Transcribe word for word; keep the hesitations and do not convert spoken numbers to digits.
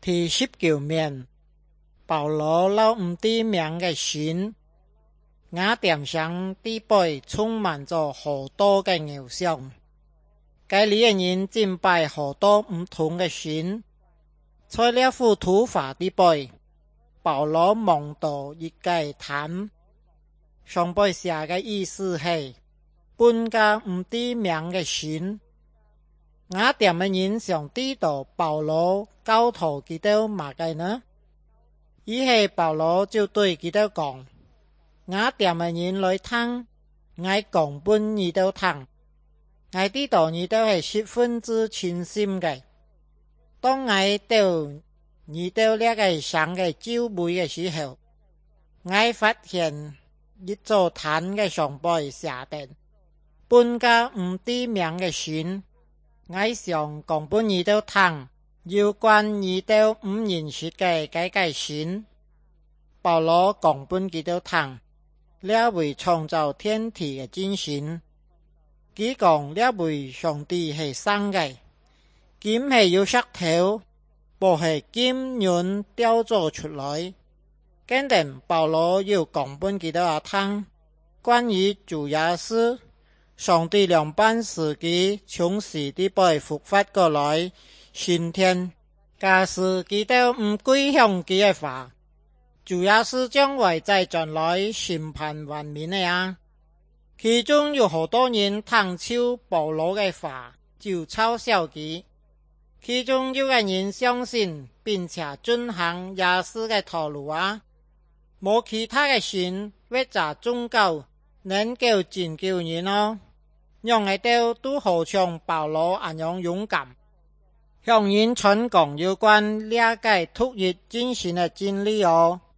第十九面，保罗老唔知名嘅神，雅典城底背充满咗好多嘅偶像，该里嘅人敬拜好多唔同嘅神。在呢幅圖畫底背，保羅望到一個壇，上背寫嘅意思係半個唔知名嘅神。雅典嘅人想知道保羅教徒佢哋乜嘅呢？於是保羅就對佢哋講：雅典嘅人來聽，我講本你哋聽，我知道你哋係十分之虔心嘅。當我到你哋呢個城嘅周圍嘅時候，我發現一座壇嘅上背寫定半個唔知名嘅神。我想講本你哋聽有關你哋唔認識嘅嗰個神。保羅講本佢哋聽呢位創造天地嘅真神，佢講呢位上帝係生嘅，佢唔係有石頭，不係金銀雕做出來。跟住保羅要講本佢哋聽關於主耶穌，上帝兩班時期從死裡背復活過來升天，假使佢哋唔歸向佢嘅話，主耶穌將會在將來審判萬民嘅啊。其中有好多人聽超保羅嘅話就嘲笑佢，其中有個人相信並且遵行耶穌嘅道路啊，冇其他嘅神或者宗教能夠拯救人咯。讓我哋都好像保羅一樣勇敢，向人傳講有關呢個獨一真神嘅真理哦。